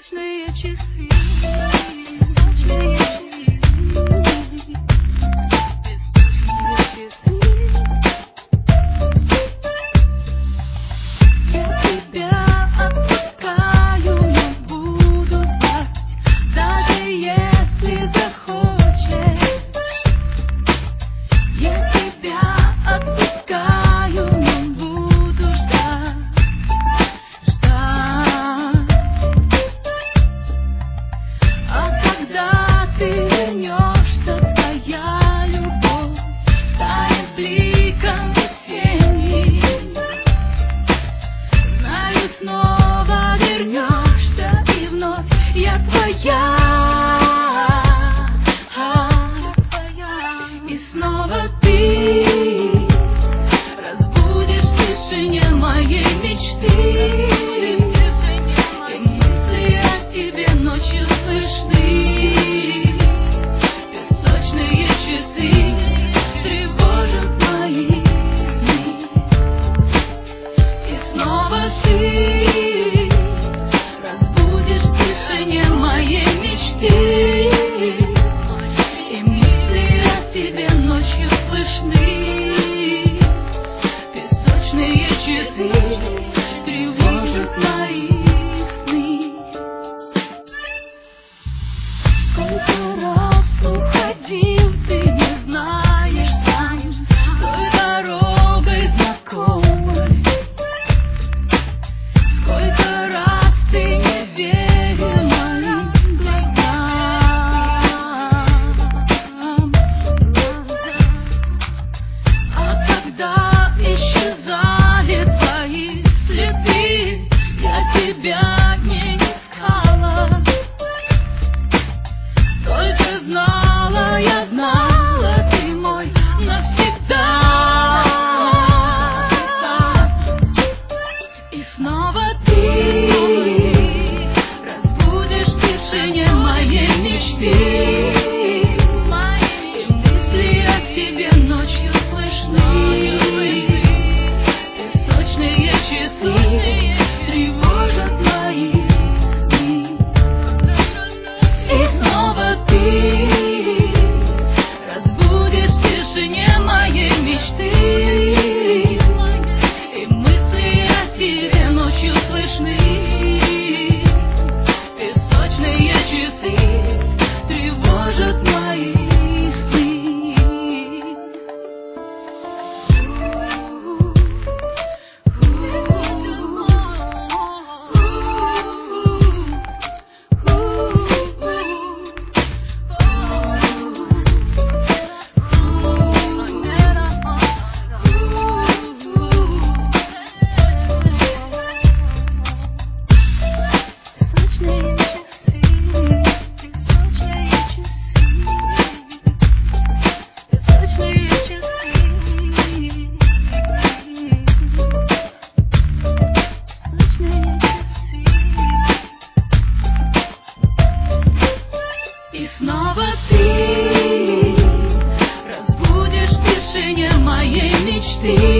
Песочные часы, песочные часы, песочные часы. Я тебя отпускаю, но буду звать, даже если захочешь. Я тебя отпускаю, но буду ждать. А когда ты вернешься, твоя любовь станет бликом весенним. Знаю, снова вернешься, и вновь я твоя. И снова ты разбудишь в тишине моей мечты. И мысли о тебе ночью слышны. Песочные часы тревожат мои сны. И снова ты разбудишь в тишине моей мечты. И мысли о тебе ночью слышны. Песочные часы тревожат мои сны. Сколько раз уходил, ты не знаешь сам, той дорогой знакомой. Сколько раз ты не верил моим глазам. А когда исчезали твои следы, я тебя не искала. Только знала, я знала, ты мой навсегда. И снова ты разбудишь в тишине моей мечты. И мысли о тебе ночью слышны. Песочные часы тревожат мои сны. И снова ты разбудишь в тишине моей мечты. И мысли о тебе ночью слышны. Песочные часы тревожат мои сны. И снова ты разбудишь в тишине моей мечты.